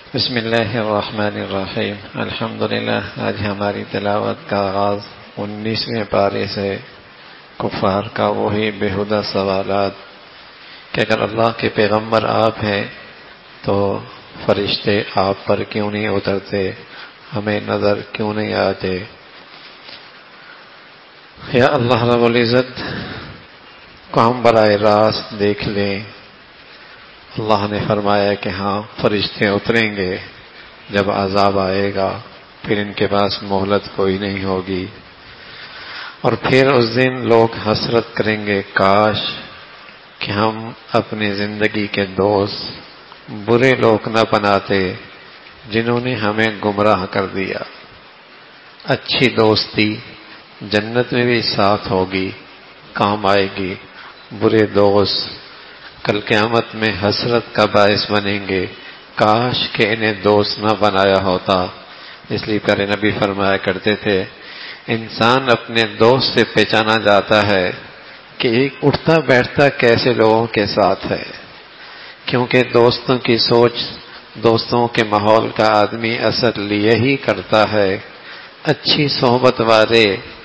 بسم اللہ الرحمن الرحیم۔ الحمدللہ، آج ہماری تلاوت کا آغاز 19ویں پارے سے کفار کا وہی بےہودہ سوالات کہ اگر اللہ کے پیغمبر آپ ہیں تو فرشتے آپ پر کیوں نہیں اترتے، ہمیں نظر کیوں نہیں آتے؟ یا اللہ رب العزت کو ہم براہ راست دیکھ لیں۔ اللہ نے فرمایا کہ ہاں فرشتے اتریں گے جب عذاب آئے گا، پھر ان کے پاس مہلت کوئی نہیں ہوگی، اور پھر اس دن لوگ حسرت کریں گے کاش کہ ہم اپنی زندگی کے دوست برے لوگ نہ بناتے جنہوں نے ہمیں گمراہ کر دیا۔ اچھی دوستی جنت میں بھی ساتھ ہوگی، کام آئے گی۔ برے دوست کل قیامت میں حسرت کا باعث بنیں گے، کاش کہ انہیں دوست نہ بنایا ہوتا۔ اس لیے پیارے نبی فرمایا کرتے تھے انسان اپنے دوست سے پہچانا جاتا ہے کہ ایک اٹھتا بیٹھتا کیسے لوگوں کے ساتھ ہے، کیونکہ دوستوں کی سوچ، دوستوں کے ماحول کا آدمی اثر لیے ہی کرتا ہے۔ اچھی صحبت والے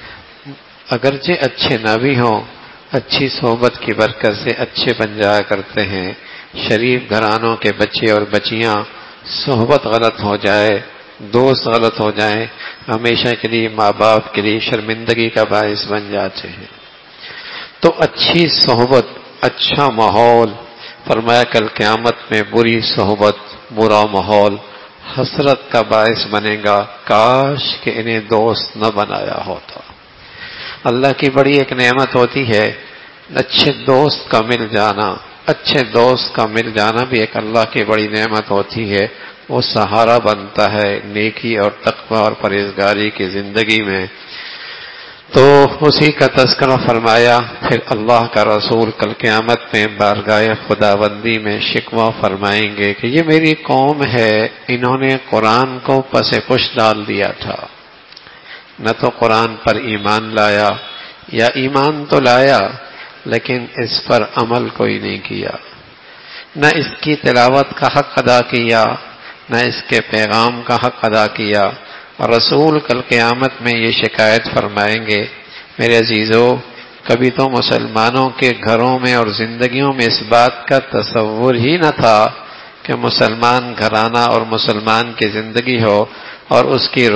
اگرچہ اچھے نہ بھی ہوں، اچھی صحبت کی برکت سے اچھے بن جایا کرتے ہیں۔ شریف گھرانوں کے بچے اور بچیاں صحبت غلط ہو جائے، دوست غلط ہو جائیں، ہمیشہ کے لیے ماں باپ کے لیے شرمندگی کا باعث بن جاتے ہیں۔ تو اچھی صحبت، اچھا ماحول، فرمایا کل قیامت میں بری صحبت، برا ماحول حسرت کا باعث بنے گا، کاش کہ انہیں دوست نہ بنایا ہوتا۔ اللہ کی بڑی ایک نعمت ہوتی ہے اچھے دوست کا مل جانا۔ اچھے دوست کا مل جانا بھی ایک اللہ کی بڑی نعمت ہوتی ہے، وہ سہارا بنتا ہے نیکی اور تقوی اور پرہیزگاری کی زندگی میں۔ تو اسی کا تذکرہ فرمایا۔ پھر اللہ کا رسول کل قیامت میں بارگاہ خداوندی میں شکوہ فرمائیں گے کہ یہ میری قوم ہے، انہوں نے قرآن کو پس پش ڈال دیا تھا، نہ تو قرآن پر ایمان لایا، یا ایمان تو لایا لیکن اس پر عمل کوئی نہیں کیا، نہ اس کی تلاوت کا حق ادا کیا، نہ اس کے پیغام کا حق ادا کیا۔ اور رسول کل قیامت میں یہ شکایت فرمائیں گے میرے عزیزو، کبھی تو مسلمانوں کے گھروں میں اور زندگیوں میں اس بات کا تصور ہی نہ تھا کہ مسلمان گھرانہ اور مسلمان کی زندگی ہو اور اس کی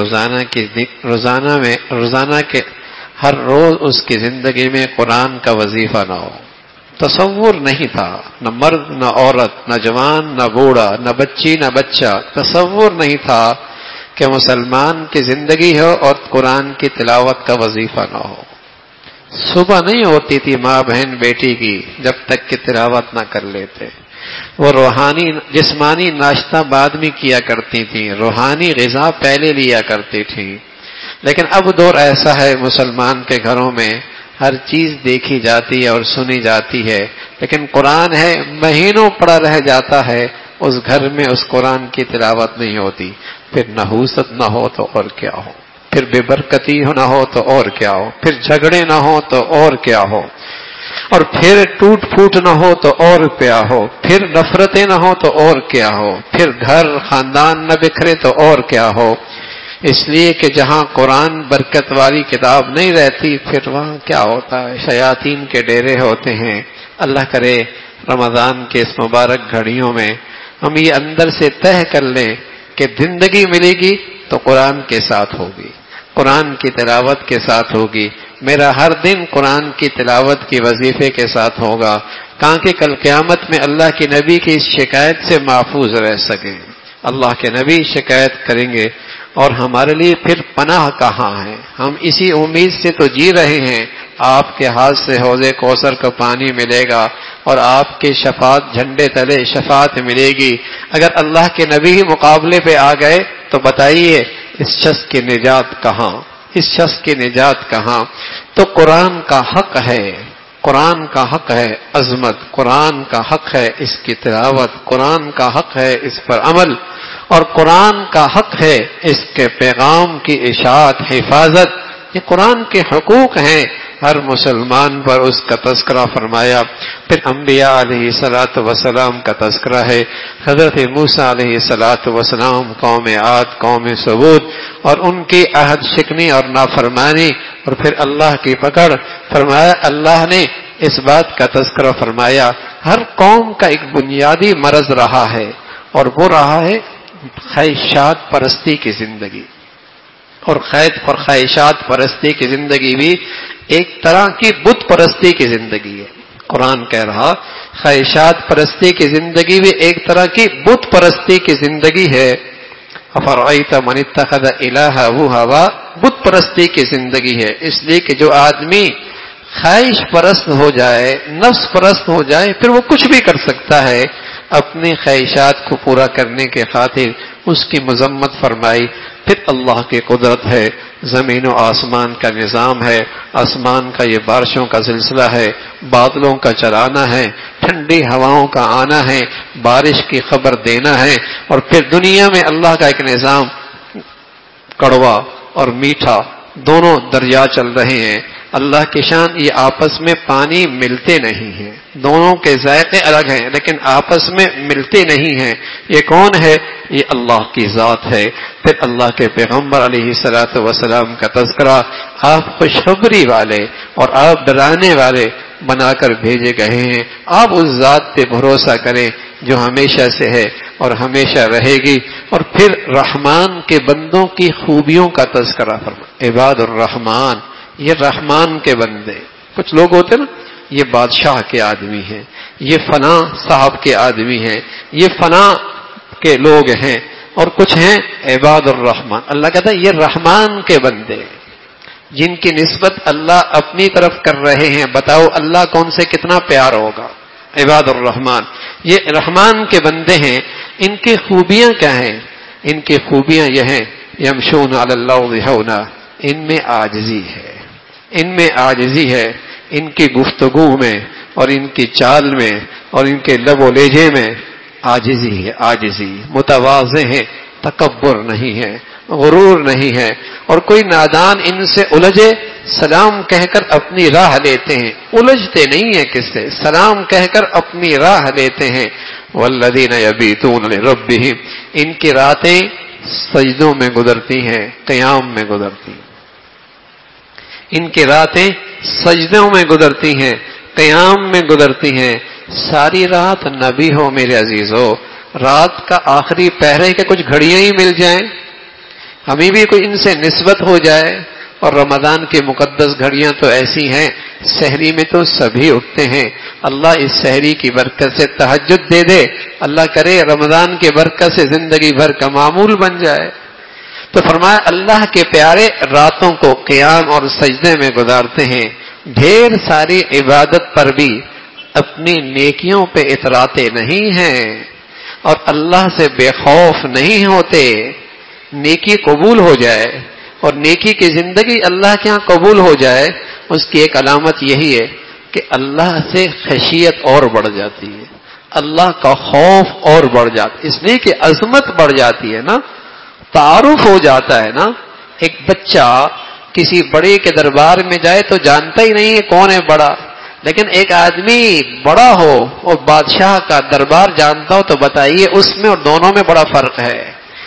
روزانہ کے ہر روز اس کی زندگی میں قرآن کا وظیفہ نہ ہو۔ تصور نہیں تھا، نہ مرد نہ عورت، نہ جوان نہ بوڑھا، نہ بچی نہ بچہ، تصور نہیں تھا کہ مسلمان کی زندگی ہو اور قرآن کی تلاوت کا وظیفہ نہ ہو۔ صبح نہیں ہوتی تھی ماں بہن بیٹی کی جب تک کہ تلاوت نہ کر لیتے۔ وہ روحانی جسمانی ناشتہ بعد میں کیا کرتی تھیں، روحانی غذا پہلے لیا کرتی تھیں۔ لیکن اب دور ایسا ہے مسلمان کے گھروں میں ہر چیز دیکھی جاتی ہے اور سنی جاتی ہے، لیکن قرآن ہے مہینوں پڑا رہ جاتا ہے، اس گھر میں اس قرآن کی تلاوت نہیں ہوتی۔ پھر نحوست نہ ہو تو اور کیا ہو، پھر بے برکتی نہ ہو تو اور کیا ہو، پھر جھگڑے نہ ہو تو اور کیا ہو، اور پھر ٹوٹ پھوٹ نہ ہو تو اور کیا ہو، پھر نفرتیں نہ ہو تو اور کیا ہو، پھر گھر خاندان نہ بکھرے تو اور کیا ہو۔ اس لیے کہ جہاں قرآن برکت والی کتاب نہیں رہتی پھر وہاں کیا ہوتا ہے، شیاطین کے ڈیرے ہوتے ہیں۔ اللہ کرے رمضان کے اس مبارک گھڑیوں میں ہم یہ اندر سے طے کر لیں کہ زندگی ملے گی تو قرآن کے ساتھ ہوگی، قرآن کی تلاوت کے ساتھ ہوگی، میرا ہر دن قرآن کی تلاوت کی وظیفے کے ساتھ ہوگا، تاکہ کل قیامت میں اللہ کے نبی کی اس شکایت سے محفوظ رہ سکیں۔ اللہ کے نبی شکایت کریں گے اور ہمارے لیے پھر پناہ کہاں ہے؟ ہم اسی امید سے تو جی رہے ہیں آپ کے ہاتھ سے حوض کوثر کا پانی ملے گا اور آپ کے شفاعت جھنڈے تلے شفاعت ملے گی۔ اگر اللہ کے نبی ہی مقابلے پہ آ گئے تو بتائیے اس شخص کی نجات کہاں، اس شخص کی نجات کہاں؟ تو قرآن کا حق ہے، قرآن کا حق ہے عظمت، قرآن کا حق ہے اس کی تلاوت، قرآن کا حق ہے اس پر عمل، اور قرآن کا حق ہے اس کے پیغام کی اشاعت، حفاظت۔ یہ قرآن کے حقوق ہیں، ہر مسلمان پر اس کا تذکرہ فرمایا. پھر انبیاء علیہ الصلوۃ والسلام کا تذکرہ ہے. حضرت موسیٰ علیہ الصلوۃ والسلام قوم عاد، قوم ثمود اور ان کی عہد شکنی اور نافرمانی اور پھر اللہ کی پکڑ. فرمایا اللہ نے اس بات کا تذکرہ فرمایا ہر قوم کا ایک بنیادی مرض رہا ہے اور وہ رہا ہے خواہشات پرستی کی زندگی. اور خواہشات پرستی کی زندگی بھی ایک طرح کی بت پرستی کی زندگی ہے. قرآن کہہ رہا خواہشات پرستی کی زندگی بھی ایک طرح کی بت پرستی کی زندگی ہے. افرأیت من اتخذ الہہ ہوا، بت پرستی کی زندگی ہے. اس لیے کہ جو آدمی خواہش پرست ہو جائے، نفس پرست ہو جائے، پھر وہ کچھ بھی کر سکتا ہے. اپنی خواہشات کو پورا کرنے کے خاطر اس کی مذمت فرمائی. پھر اللہ کی قدرت ہے، زمین و آسمان کا نظام ہے، آسمان کا یہ بارشوں کا سلسلہ ہے، بادلوں کا چلانا ہے، ٹھنڈی ہواؤں کا آنا ہے، بارش کی خبر دینا ہے. اور پھر دنیا میں اللہ کا ایک نظام، کڑوا اور میٹھا دونوں دریا چل رہے ہیں. اللہ کی شان، یہ آپس میں پانی ملتے نہیں ہیں، دونوں کے ذائقے الگ ہیں لیکن آپس میں ملتے نہیں ہیں. یہ کون ہے؟ یہ اللہ کی ذات ہے. پھر اللہ کے پیغمبر علیہ الصلوۃ والسلام کا تذکرہ، آپ خوشخبری والے اور آپ ڈرانے والے بنا کر بھیجے گئے ہیں. آپ اس ذات پہ بھروسہ کریں جو ہمیشہ سے ہے اور ہمیشہ رہے گی. اور پھر رحمان کے بندوں کی خوبیوں کا تذکرہ فرمائیں. عباد الرحمان، یہ رحمان کے بندے. کچھ لوگ ہوتے نا، یہ بادشاہ کے آدمی ہیں، یہ فلاں صاحب کے آدمی ہیں، یہ فلاں کے لوگ ہیں، اور کچھ ہیں عباد الرحمان. اللہ کہتا ہے یہ رحمان کے بندے جن کی نسبت اللہ اپنی طرف کر رہے ہیں. بتاؤ اللہ کون سے کتنا پیار ہوگا. عباد الرحمان، یہ رحمان کے بندے ہیں. ان کی خوبیاں کیا ہیں؟ ان کی خوبیاں یہ ہیں یمشون علی الارض ہونا، ان میں عاجزی ہے، ان میں عاجزی ہے. ان کی گفتگو میں اور ان کی چال میں اور ان کے لب و لہجے میں عاجزی ہے. عاجزی، متواضع ہے، تکبر نہیں ہے، غرور نہیں ہے. اور کوئی نادان ان سے الجھے سلام کہہ کر اپنی راہ لیتے ہیں. الجھتے نہیں ہیں کس سے، سلام کہہ کر اپنی راہ لیتے ہیں. والذین یبیتون لربہم، ان کی راتیں سجدوں میں گزرتی ہیں، قیام میں گزرتی ہیں. ان کی راتیں سجدوں میں گزرتی ہیں، قیام میں گزرتی ہیں. ساری رات نبی ہو میرے عزیزو، رات کا آخری پہرے کے کچھ گھڑیاں ہی مل جائیں، ہمیں بھی کوئی ان سے نسبت ہو جائے. اور رمضان کی مقدس گھڑیاں تو ایسی ہیں، سحری میں تو سبھی اٹھتے ہیں. اللہ اس سحری کی برکت سے تہجد دے دے، اللہ کرے رمضان کی برکت سے زندگی بھر کا معمول بن جائے. تو فرمایا اللہ کے پیارے راتوں کو قیام اور سجدے میں گزارتے ہیں. ڈھیر ساری عبادت پر بھی اپنی نیکیوں پہ اتراتے نہیں ہیں اور اللہ سے بے خوف نہیں ہوتے. نیکی قبول ہو جائے اور نیکی کی زندگی اللہ کے ہاں قبول ہو جائے، اس کی ایک علامت یہی ہے کہ اللہ سے خشیت اور بڑھ جاتی ہے، اللہ کا خوف اور بڑھ جاتا ہے. اس لیے کہ عظمت بڑھ جاتی ہے نا، تعارف ہو جاتا ہے نا. ایک بچہ کسی بڑے کے دربار میں جائے تو جانتا ہی نہیں ہے کون ہے بڑا، لیکن ایک آدمی بڑا ہو اور بادشاہ کا دربار جانتا ہو تو بتائیے اس میں اور دونوں میں بڑا فرق ہے.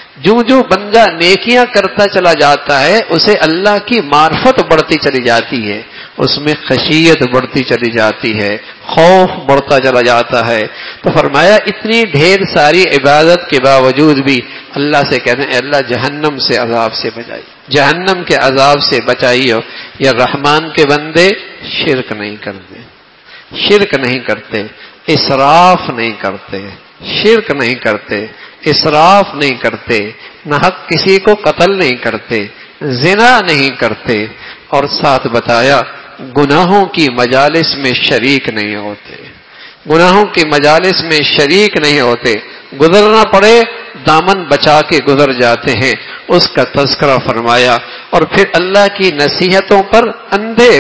جو بندہ نیکیاں کرتا چلا جاتا ہے اسے اللہ کی معرفت بڑھتی چلی جاتی ہے، اس میں خشیت بڑھتی چلی جاتی ہے، خوف بڑھتا چلا جاتا ہے. تو فرمایا اتنی ڈھیر ساری عبادت کے باوجود بھی اللہ سے کہتے ہیں اللہ جہنم سے عذاب سے بچائیے، جہنم کے عذاب سے بچائیے. یا رحمان کے بندے شرک نہیں کرتے، شرک نہیں کرتے، اسراف نہیں کرتے، شرک نہیں کرتے، اسراف نہیں کرتے، نہ حق کسی کو قتل نہیں کرتے، زنا نہیں کرتے. اور ساتھ بتایا گناہوں کی مجالس میں شریک نہیں ہوتے، گناہوں کی مجالس میں شریک نہیں ہوتے. گزرنا پڑے دامن بچا کے گزر جاتے ہیں، اس کا تذکرہ فرمایا. اور پھر اللہ کی نصیحتوں پر اندھے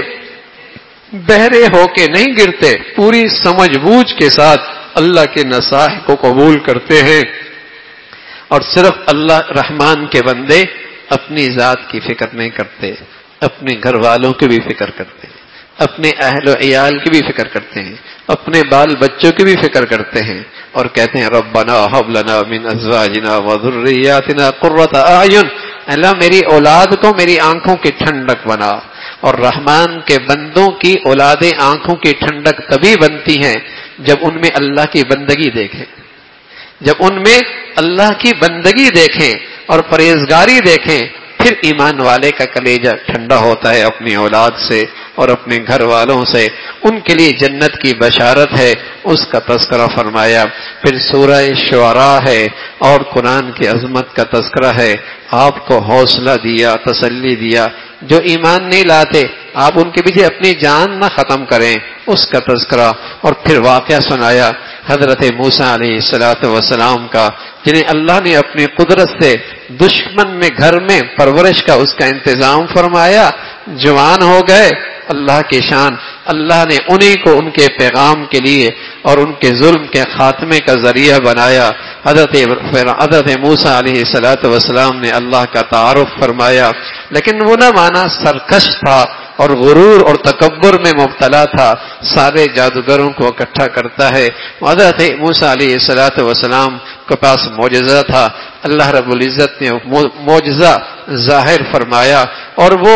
بہرے ہو کے نہیں گرتے، پوری سمجھ بوجھ کے ساتھ اللہ کے نصائح کو قبول کرتے ہیں. اور صرف اللہ رحمان کے بندے اپنی ذات کی فکر نہیں کرتے، اپنے گھر والوں کی بھی فکر کرتے ہیں، اپنے اہل و عیال کی بھی فکر کرتے ہیں، اپنے بال بچوں کی بھی فکر کرتے ہیں، اور کہتے ہیں ربنا ہب لنا من ازواجنا وذریاتنا قرۃ اعین، اللہ میری اولاد کو میری آنکھوں کی ٹھنڈک بنا۔ اور رحمان کے بندوں کی اولادیں آنکھوں کی ٹھنڈک تبھی بنتی ہیں جب ان میں اللہ کی بندگی دیکھیں، جب ان میں اللہ کی بندگی دیکھیں اور پرہیزگاری دیکھیں، پھر ایمان والے کا کلیجہ ٹھنڈا ہوتا ہے اپنی اولاد سے اور اپنے گھر والوں سے، ان کے لیے جنت کی بشارت ہے، اس کا تذکرہ فرمایا۔ پھر سورہ شعراء ہے اور قرآن کی عظمت کا تذکرہ ہے، آپ کو حوصلہ دیا، تسلی دیا، جو ایمان نہیں لاتے آپ ان کے پیچھے اپنی جان نہ ختم کریں، اس کا تذکرہ، اور پھر واقعہ سنایا حضرت موسیٰ علیہ السلام کا، جنہیں اللہ نے اپنی قدرت سے دشمن میں گھر میں پرورش کا اس کا انتظام فرمایا، جوان ہو گئے، اللہ کی شان، اللہ نے انہی کو ان کے پیغام کے لیے اور ان کے ظلم کے خاتمے کا ذریعہ بنایا۔ حضرت موسیٰ علیہ السلام نے اللہ کا تعارف فرمایا، لیکن وہ نہ مانا، سرکش تھا اور غرور اور تکبر میں مبتلا تھا، سارے جادوگروں کو اکٹھا کرتا ہے۔ حضرت موسیٰ علیہ السلام کے پاس معجزہ تھا، اللہ رب العزت نے معجزہ ظاہر فرمایا اور وہ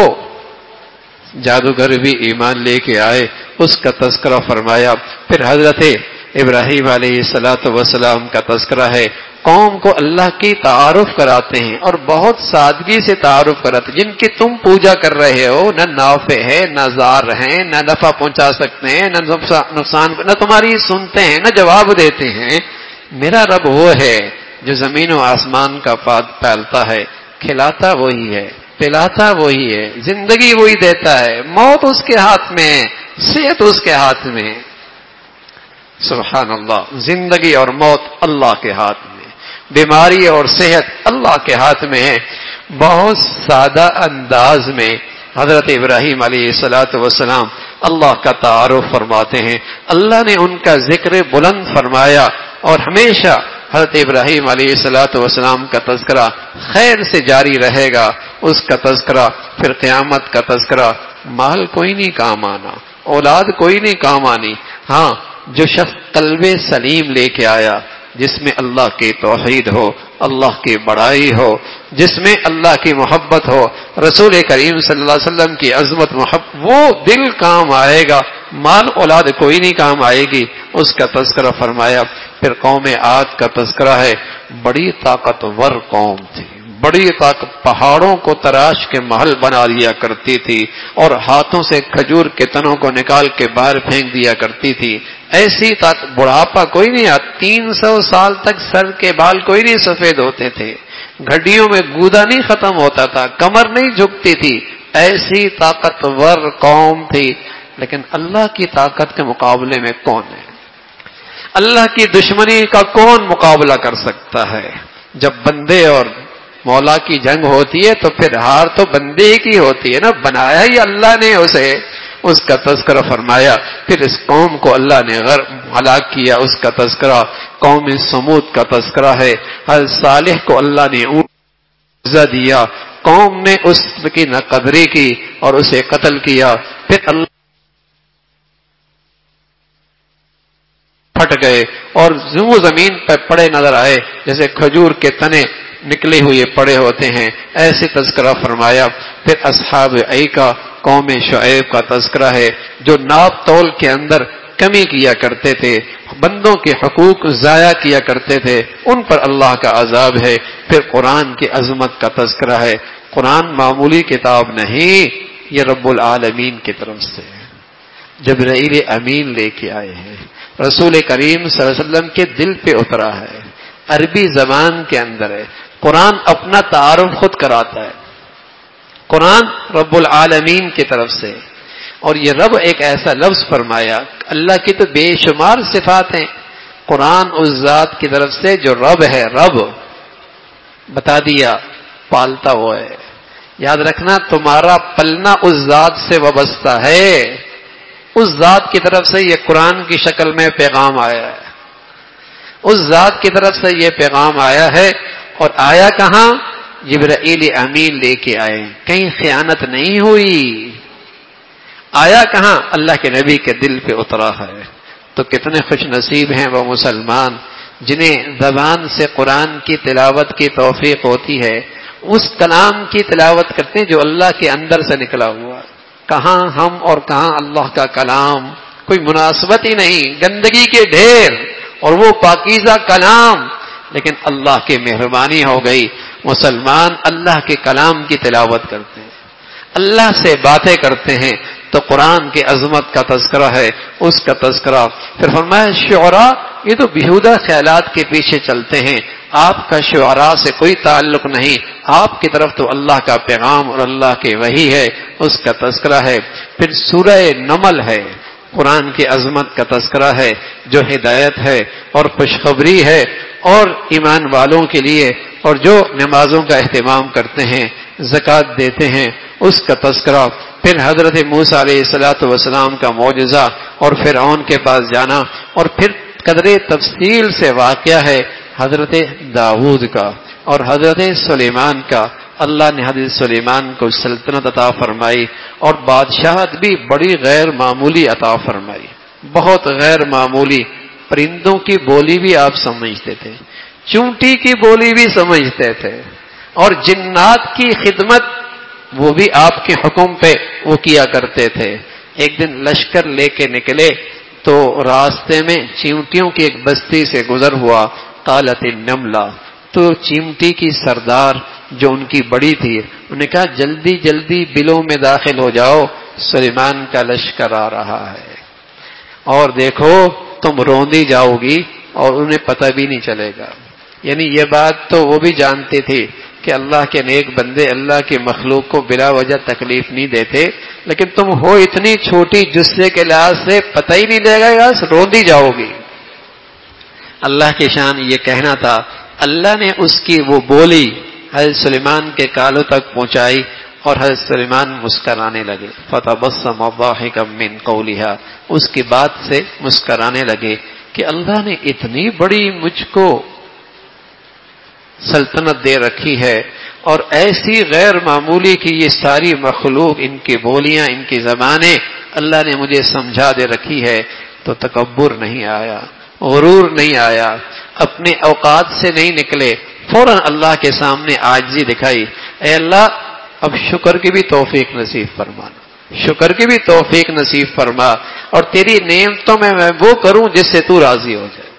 جادوگر بھی ایمان لے کے آئے، اس کا تذکرہ فرمایا۔ پھر حضرت ابراہیم علیہ السلام کا تذکرہ ہے، قوم کو اللہ کی تعارف کراتے ہیں اور بہت سادگی سے تعارف کراتے ہیں، جن کی تم پوجا کر رہے ہو نہ نافع ہے نہ ضار ہیں، نہ نفع پہنچا سکتے ہیں نہ نقصان، نہ تمہاری سنتے ہیں نہ جواب دیتے ہیں، میرا رب وہ ہے جو زمین و آسمان کا پالتا ہے، کھلاتا وہی ہے، پلاتا وہی ہے، زندگی وہی دیتا ہے، موت اس کے ہاتھ میں ہے، صحت اس کے ہاتھ میں ہے۔ سبحان اللہ، زندگی اور موت اللہ کے ہاتھ میں، بیماری اور صحت اللہ کے ہاتھ میں ہے۔ بہت سادہ انداز میں حضرت ابراہیم علیہ السلام اللہ کا تعارف فرماتے ہیں، اللہ نے ان کا ذکر بلند فرمایا، اور ہمیشہ حضرت ابراہیم علیہ السلام کا تذکرہ خیر سے جاری رہے گا، اس کا تذکرہ، پھر قیامت کا تذکرہ۔ مال کوئی نہیں کام آنا، اولاد کوئی نہیں کام آنی، ہاں جو شخص قلب سلیم لے کے آیا، جس میں اللہ کی توحید ہو، اللہ کی بڑائی ہو، جس میں اللہ کی محبت ہو، رسول کریم صلی اللہ علیہ وسلم کی عظمت محبت، وہ دل کام آئے گا، مال اولاد کوئی نہیں کام آئے گی، اس کا تذکرہ فرمایا۔ پھر قوم عاد کا تذکرہ ہے، بڑی طاقتور قوم تھی، بڑی طاقت، پہاڑوں کو تراش کے محل بنا لیا کرتی تھی اور ہاتھوں سے کھجور کے تنوں کو نکال کے باہر پھینک دیا کرتی تھی، ایسی طاقت، بڑھاپا کوئی نہیں آتا، 300 سال تک سر کے بال کوئی نہیں سفید ہوتے تھے، گھڑیوں میں گودا نہیں ختم ہوتا تھا، کمر نہیں جھکتی تھی، ایسی طاقتور قوم تھی، لیکن اللہ کی طاقت کے مقابلے میں کون ہے؟ اللہ کی دشمنی کا کون مقابلہ کر سکتا ہے؟ جب بندے اور مولا کی جنگ ہوتی ہے تو پھر ہار تو بندے ہی کی ہوتی ہے نا، بنایا ہی اللہ نے اسے، اس کا تذکرہ فرمایا۔ پھر اس قوم کو اللہ نے ہلاک کیا، اس کا تذکرہ، قوم سمود کا تذکرہ ہے، ہر صالح کو اللہ نے عزت دیا، قوم نے اس کی نہ قدری کی اور اسے قتل کیا، پھر اللہ پھٹ گئے اور زمین پہ پڑے نظر آئے جیسے کھجور کے تنے نکلے ہوئے پڑے ہوتے ہیں، ایسے تذکرہ فرمایا۔ پھر اصحاب ایکا قوم شعیب کا تذکرہ ہے، جو ناپ تول کے اندر کمی کیا کرتے تھے، بندوں کے حقوق ضائع کیا کرتے تھے، ان پر اللہ کا عذاب ہے۔ پھر قرآن کی عظمت کا تذکرہ ہے، قرآن معمولی کتاب نہیں، یہ رب العالمین کی طرف سے جبرائیل امین لے کے آئے ہیں، رسول کریم صلی اللہ علیہ وسلم کے دل پہ اترا ہے، عربی زبان کے اندر ہے، قرآن اپنا تعارف خود کراتا ہے، قرآن رب العالمین کی طرف سے، اور یہ رب ایک ایسا لفظ فرمایا، اللہ کی تو بے شمار صفات ہیں، قرآن اس ذات کی طرف سے جو رب ہے، رب بتا دیا، پالتا ہوا ہے، یاد رکھنا تمہارا پلنا اس ذات سے وابستہ ہے، اس ذات کی طرف سے یہ قرآن کی شکل میں پیغام آیا ہے، اس ذات کی طرف سے یہ پیغام آیا ہے، اور آیا کہاں؟ جبرائیل امین لے کے آئے، کہیں خیانت نہیں ہوئی، آیا کہاں؟ اللہ کے نبی کے دل پہ اترا ہے۔ تو کتنے خوش نصیب ہیں وہ مسلمان جنہیں زبان سے قرآن کی تلاوت کی توفیق ہوتی ہے، اس کلام کی تلاوت کرتے ہیں جو اللہ کے اندر سے نکلا ہوا۔ کہاں ہم اور کہاں اللہ کا کلام، کوئی مناسبت ہی نہیں، گندگی کے ڈھیر اور وہ پاکیزہ کلام، لیکن اللہ کی مہربانی ہو گئی، مسلمان اللہ کے کلام کی تلاوت کرتے ہیں، اللہ سے باتیں کرتے ہیں، تو قرآن کی عظمت کا تذکرہ ہے، اس کا تذکرہ۔ پھر فرمایا شعراء یہ تو بیہودہ خیالات کے پیچھے چلتے ہیں، آپ کا شعراء سے کوئی تعلق نہیں، آپ کی طرف تو اللہ کا پیغام اور اللہ کی وحی ہے، اس کا تذکرہ ہے۔ پھر سورہ نمل ہے، قرآن کی عظمت کا تذکرہ ہے، جو ہدایت ہے اور خوشخبری ہے اور ایمان والوں کے لیے، اور جو نمازوں کا اہتمام کرتے ہیں، زکوٰۃ دیتے ہیں، اس کا تذکرہ۔ پھر حضرت موسیٰ علیہ السلام کا معجزہ اور فرعون کے پاس جانا، اور پھر قدر تفصیل سے واقعہ ہے حضرت داؤد کا اور حضرت سلیمان کا۔ اللہ نے حضرت سلیمان کو سلطنت عطا فرمائی اور بادشاہت بھی بڑی غیر معمولی عطا فرمائی، بہت غیر معمولی۔ پرندوں کی بولی بھی آپ سمجھتے تھے، چونٹی کی بولی بھی سمجھتے تھے، اور جنات کی خدمت وہ بھی آپ کے حکم پہ وہ کیا کرتے تھے۔ ایک دن لشکر لے کے نکلے تو راستے میں چیونٹیوں کی ایک بستی سے گزر ہوا، قالت النملہ، تو چیونٹی کی سردار جو ان کی بڑی تھی، انہوں نے کہا جلدی جلدی بلوں میں داخل ہو جاؤ، سلیمان کا لشکر آ رہا ہے، اور دیکھو تم روندی جاؤ گی اور انہیں پتہ بھی نہیں چلے گا۔ یعنی یہ بات تو وہ بھی جانتی تھی کہ اللہ کے نیک بندے اللہ کی مخلوق کو بلا وجہ تکلیف نہیں دیتے، لیکن تم ہو اتنی چھوٹی جثے کے لحاظ سے پتہ ہی نہیں لگے گا، روندی جاؤ گی۔ اللہ کی شان یہ کہنا تھا، اللہ نے اس کی وہ بولی حضرت سلیمان کے کالوں تک پہنچائی اور حضرت سلیمان مسکرانے لگے، فتبسم ضاحکا من قولها، اس کی بات سے مسکرانے لگے کہ اللہ نے اتنی بڑی مجھ کو سلطنت دے رکھی ہے، اور ایسی غیر معمولی کی یہ ساری مخلوق، ان کی بولیاں، ان کی زبانیں اللہ نے مجھے سمجھا دے رکھی ہے، تو تکبر نہیں آیا، غرور نہیں آیا، اپنے اوقات سے نہیں نکلے، فوراً اللہ کے سامنے عاجزی دکھائی، اے اللہ اب شکر کی بھی توفیق نصیب فرمانا، شکر کی بھی توفیق نصیب فرما، اور تیری نعمتوں میں وہ کروں جس سے تو راضی ہو جائے۔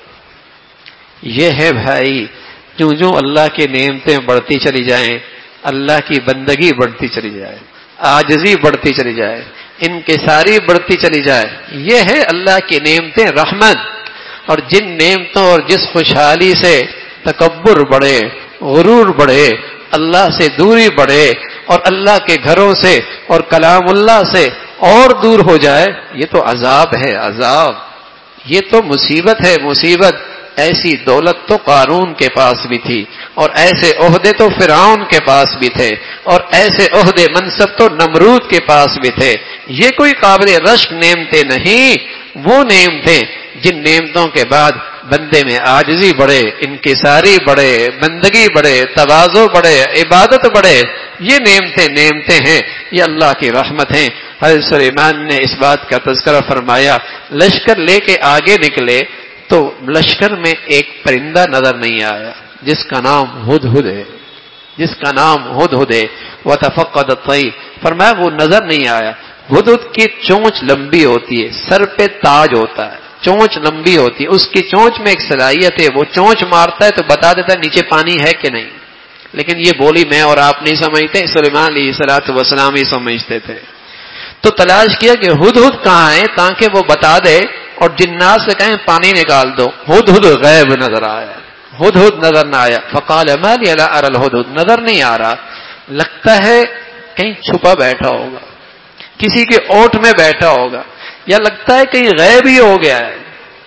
یہ ہے بھائی، جو اللہ کی نعمتیں بڑھتی چلی جائیں، اللہ کی بندگی بڑھتی چلی جائے، عاجزی بڑھتی چلی جائے، انکساری بڑھتی چلی جائے، یہ ہے اللہ کی نعمتیں، رحمت۔ اور جن نعمتوں اور جس خوشحالی سے تکبر بڑھے، غرور بڑھے، اللہ سے دوری بڑھے، اور اللہ کے گھروں سے اور کلام اللہ سے اور دور ہو جائے، یہ تو عذاب ہے، عذاب، یہ تو مصیبت ہے، مصیبت۔ ایسی دولت تو قارون کے پاس بھی تھی، اور ایسے عہدے تو فرعون کے پاس بھی تھے، اور ایسے عہدے منصب تو نمرود کے پاس بھی تھے۔ یہ کوئی قابل رشک نعمتیں نہیں، وہ نعمتیں جن نعمتوں کے بعد بندے میں عاجزی بڑھے، انکساری بڑھے، بندگی بڑھے، تواضع بڑھے، عبادت بڑھے، یہ نعمتیں ہیں، یہ اللہ کی رحمت ہیں۔ حضرت سلیمان نے اس بات کا تذکرہ فرمایا، لشکر لے کے آگے نکلے تو لشکر میں ایک پرندہ نظر نہیں آیا جس کا نام ہدہد ہے، جس کا نام ہدہد ہے۔ وتفقد الطير، فرمایا وہ نظر نہیں آیا۔ ہدہد کی چونچ لمبی ہوتی ہے، سر پہ تاج ہوتا ہے، چونچ لمبی ہوتی ہے، اس کی چونچ میں ایک صلاحیت ہے، وہ چونچ مارتا ہے تو بتا دیتا ہے نیچے پانی ہے کہ نہیں، لیکن یہ بولی میں اور آپ نہیں سمجھتے، سلیمان علیہ السلام ہی سمجھتے تھے۔ تو تلاش کیا کہ ہدہد کہاں ہے تاکہ وہ بتا دے، اور جنات سے کہیں پانی نکال دو۔ ہدہد غیب نظر آیا، ہدہد نظر نہ آیا۔ فقال ما لي لا ارى الهدهد، نظر نہیں آ رہا، لگتا ہے کہیں چھپا بیٹھا ہوگا، کسی کے اوٹ میں بیٹھا ہوگا، یا لگتا ہے کہیں غیب ہی ہو گیا ہے۔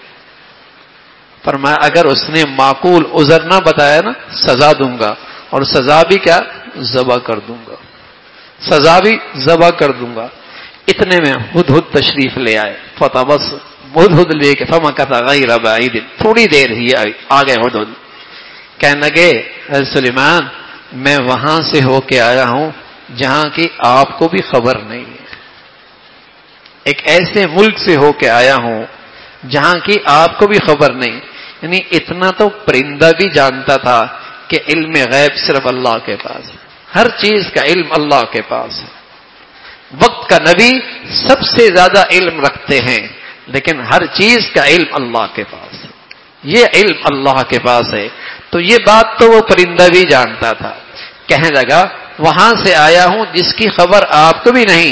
فرمایا اگر اس نے معقول عذر نہ بتایا نا سزا دوں گا، اور سزا بھی کیا، ذبح کر دوں گا، سزا بھی ذبح کر دوں گا۔ اتنے میں ہدہد تشریف لے آئے، فتبس ہدہد لے کے فمکث غیر بعید، تھوڑی دیر ہی آ گئے ہدہد، کہنے لگے حضرت سلیمان میں وہاں سے ہو کے آیا ہوں جہاں کی آپ کو بھی خبر نہیں ہے، ایک ایسے ملک سے ہو کے آیا ہوں جہاں کی آپ کو بھی خبر نہیں. یعنی اتنا تو پرندہ بھی جانتا تھا کہ علم غیب صرف اللہ کے پاس ہے. ہر چیز کا علم اللہ کے پاس ہے. وقت کا نبی سب سے زیادہ علم رکھتے ہیں لیکن ہر چیز کا علم اللہ کے پاس ہے. یہ علم اللہ کے پاس ہے. تو یہ بات تو وہ پرندہ بھی جانتا تھا. کہنے لگا وہاں سے آیا ہوں جس کی خبر آپ کو بھی نہیں.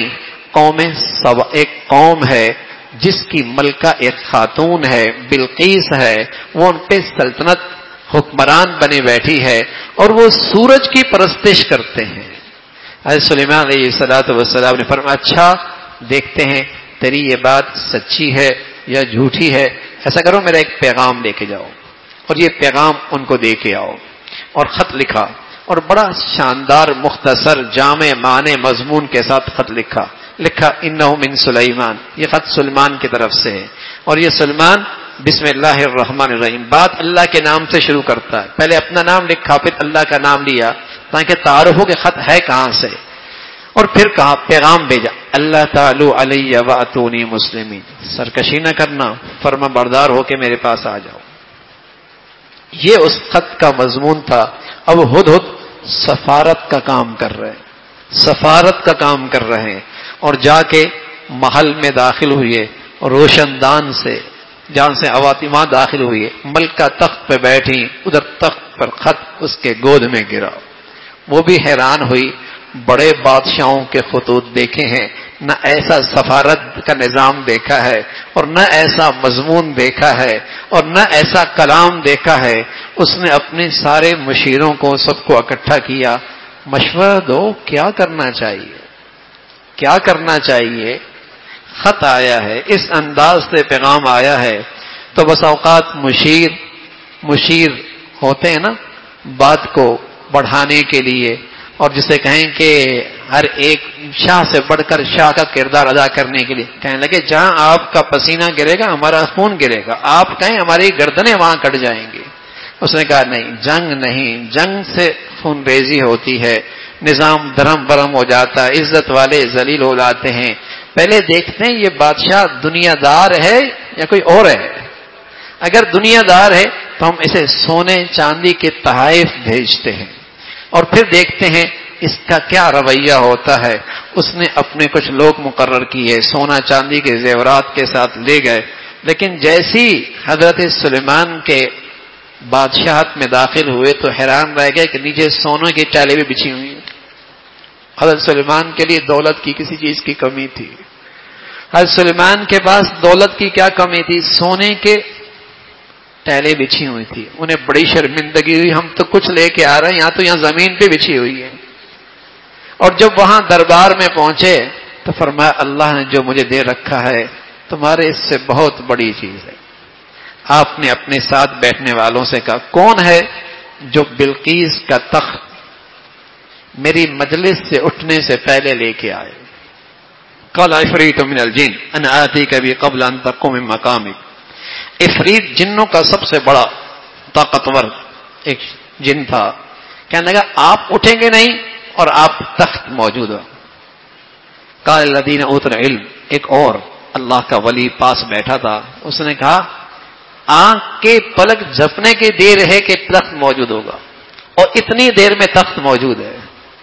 ایک قوم ہے جس کی ملکہ ایک خاتون ہے، بلقیس ہے، وہ ان پہ سلطنت حکمران بنے بیٹھی ہے اور وہ سورج کی پرستش کرتے ہیں. حضرت سلیمان علیہ الصلوۃ والسلام نے فرمایا اچھا دیکھتے ہیں تیری یہ بات سچی ہے یا جھوٹی ہے. ایسا کرو میرا ایک پیغام لے کے جاؤ اور یہ پیغام ان کو دے کے آؤ. اور خط لکھا اور بڑا شاندار مختصر جامع معنی مضمون کے ساتھ خط لکھا انہ من سلیمان. یہ خط سلیمان کی طرف سے ہے اور یہ سلیمان بسم اللہ الرحمن الرحیم بات اللہ کے نام سے شروع کرتا ہے. پہلے اپنا نام لکھا پھر اللہ کا نام لیا تاکہ تعارف ہو کہ خط ہے کہاں سے. اور پھر کہا پیغام بھیجا اللہ تعالی علیہ واتونی مسلمین. سرکشی نہ کرنا، فرما بردار ہو کے میرے پاس آ جاؤ. یہ اس خط کا مضمون تھا. اب ہدہد سفارت کا کام کر رہے ہیں، سفارت کا کام کر رہے ہیں اور جا کے محل میں داخل ہوئے اور روشن دان سے جان سے عواطمہ داخل ہوئی. ملکہ تخت پہ بیٹھی، ادھر تخت پر خط اس کے گود میں گرا. وہ بھی حیران ہوئی. بڑے بادشاہوں کے خطوط دیکھے ہیں، نہ ایسا سفارت کا نظام دیکھا ہے اور نہ ایسا مضمون دیکھا ہے اور نہ ایسا کلام دیکھا ہے. اس نے اپنے سارے مشیروں کو سب کو اکٹھا کیا. مشورہ دو کیا کرنا چاہیے، کیا کرنا چاہیے. خط آیا ہے، اس انداز سے پیغام آیا ہے تو بس اوقات مشیر ہوتے ہیں نا بات کو بڑھانے کے لیے، اور جسے کہیں کہ ہر ایک شاہ سے بڑھ کر شاہ کا کردار ادا کرنے کے لیے کہنے لگے جہاں آپ کا پسینہ گرے گا ہمارا خون گرے گا، آپ کہیں ہماری گردنیں وہاں کٹ جائیں گی. اس نے کہا نہیں، جنگ نہیں، جنگ سے خون ریزی ہوتی ہے، نظام دھرم برم ہو جاتا ہے، عزت والے ذلیل ہو جاتے ہیں. پہلے دیکھتے ہیں یہ بادشاہ دنیا دار ہے یا کوئی اور ہے. اگر دنیا دار ہے تو ہم اسے سونے چاندی کے تحائف بھیجتے ہیں اور پھر دیکھتے ہیں اس کا کیا رویہ ہوتا ہے. اس نے اپنے کچھ لوگ مقرر کیے، سونا چاندی کے زیورات کے ساتھ لے گئے. لیکن جیسی حضرت سلیمان کے بادشاہت میں داخل ہوئے تو حیران رہ گئے کہ نیچے سونے کی ٹالیں بھی بچھی ہوئی ہیں. حضرت سلیمان کے لیے دولت کی کسی چیز کی کمی تھی. حضرت سلیمان کے پاس دولت کی کیا کمی تھی؟ سونے کے ٹیلیں بچھی ہوئی تھی. انہیں بڑی شرمندگی ہوئی، ہم تو کچھ لے کے آ رہے ہیں، یہاں زمین پہ بچھی ہوئی ہے. اور جب وہاں دربار میں پہنچے تو فرمایا اللہ نے جو مجھے دے رکھا ہے تمہارے اس سے بہت بڑی چیز ہے. آپ نے اپنے ساتھ بیٹھنے والوں سے کہا کون ہے جو بلقیس کا تخت میری مجلس سے اٹھنے سے پہلے لے کے آئے؟ قال عفریت من الجن انا آتیک بہ قبل ان تقوم من مقامک. عفریت جنوں کا سب سے بڑا طاقتور ایک جن تھا. کہنے لگا آپ اٹھیں گے نہیں اور آپ تخت موجود ہو. قال الذین اوتوا العلم، ایک اور اللہ کا ولی پاس بیٹھا تھا، اس نے کہا آنکھ کے پلک جھپنے کی دیر ہے کہ تخت موجود ہوگا، اور اتنی دیر میں تخت موجود ہے.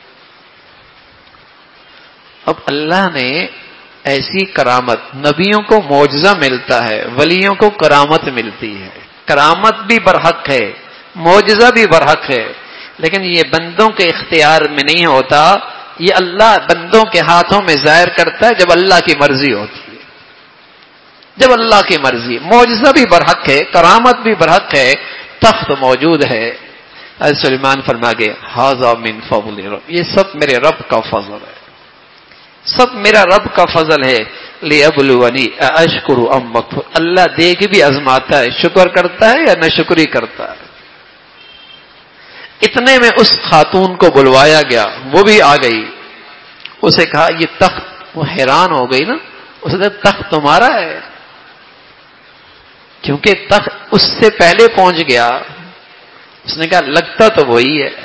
اب اللہ نے ایسی کرامت، نبیوں کو معجزہ ملتا ہے، ولیوں کو کرامت ملتی ہے. کرامت بھی برحق ہے، معجزہ بھی برحق ہے، لیکن یہ بندوں کے اختیار میں نہیں ہوتا. یہ اللہ بندوں کے ہاتھوں میں ظاہر کرتا ہے جب اللہ کی مرضی ہوتی ہے. جب اللہ کی مرضی. معجزہ بھی برحق ہے، کرامت بھی برحق ہے، تخت موجود ہے. حضرت سلیمان فرما گئے ھذا من فضل رب، یہ سب میرے رب کا فضل ہے، سب میرا رب کا فضل ہے. لیبلونی اشکر ام اکفر، اللہ دے کے بھی آزماتا ہے، شکر کرتا ہے یا نہ شکری کرتا ہے. اتنے میں اس خاتون کو بلوایا گیا، وہ بھی آ گئی. اسے کہا یہ تخت، وہ حیران ہو گئی نا. اس نے تخت تمہارا ہے؟ کیونکہ تخت اس سے پہلے پہنچ گیا. اس نے کہا لگتا تو وہی ہے،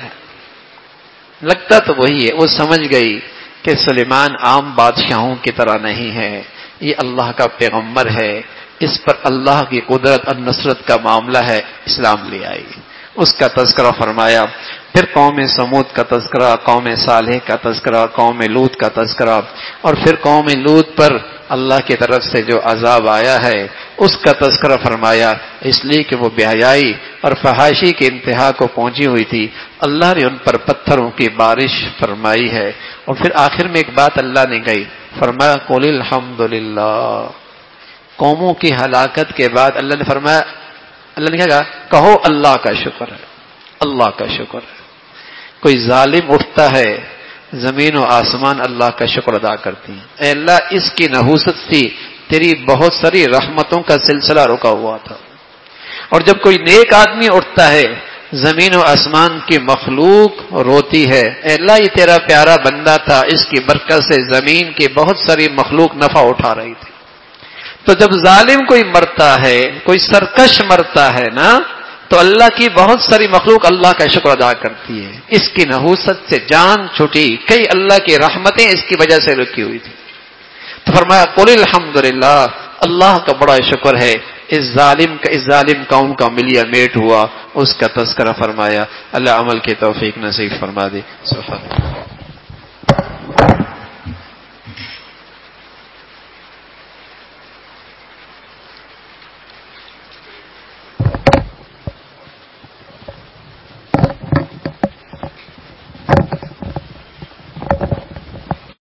لگتا تو وہی ہے. وہ سمجھ گئی کہ سلیمان عام بادشاہوں کی طرح نہیں ہے، یہ اللہ کا پیغمبر ہے، اس پر اللہ کی قدرت اور نصرت کا معاملہ ہے، اسلام لے آئی، اس کا تذکرہ فرمایا۔ پھر قوم سمود کا تذکرہ، قوم صالح کا تذکرہ، قوم لوط کا تذکرہ، اور پھر قوم لوط پر اللہ کی طرف سے جو عذاب آیا ہے اس کا تذکرہ فرمایا، اس لیے کہ وہ بے حیائی اور فحاشی کی انتہا کو پہنچی ہوئی تھی، اللہ نے ان پر پتھروں کی بارش فرمائی ہے۔ اور پھر آخر میں ایک بات اللہ نے کہی، فرمایا قل الحمدللہ۔ قوموں کی ہلاکت کے بعد اللہ نے فرمایا، اللہ نے کیا کہا؟ کہو اللہ کا شکر ہے، اللہ کا شکر ہے۔ کوئی ظالم اٹھتا ہے، زمین و آسمان اللہ کا شکر ادا کرتی ہیں، اے اللہ اس کی نحوست تھی، تیری بہت ساری رحمتوں کا سلسلہ رکا ہوا تھا۔ اور جب کوئی نیک آدمی اٹھتا ہے، زمین و آسمان کی مخلوق روتی ہے، اے اللہ یہ تیرا پیارا بندہ تھا، اس کی برکت سے زمین کی بہت ساری مخلوق نفع اٹھا رہی تھی۔ تو جب ظالم کوئی مرتا ہے، کوئی سرکش مرتا ہے نا، تو اللہ کی بہت ساری مخلوق اللہ کا شکر ادا کرتی ہے، اس کی نحوست سے جان چھٹی، کئی اللہ کی رحمتیں اس کی وجہ سے رکی ہوئی تھی۔ تو فرمایا قل الحمدللہ، اللہ کا بڑا شکر ہے، اس ظالم قوم کا ملیا میٹ ہوا، اس کا تذکرہ فرمایا۔ اللہ عمل کی توفیق نصیب فرما دے۔ سبحان اللہ۔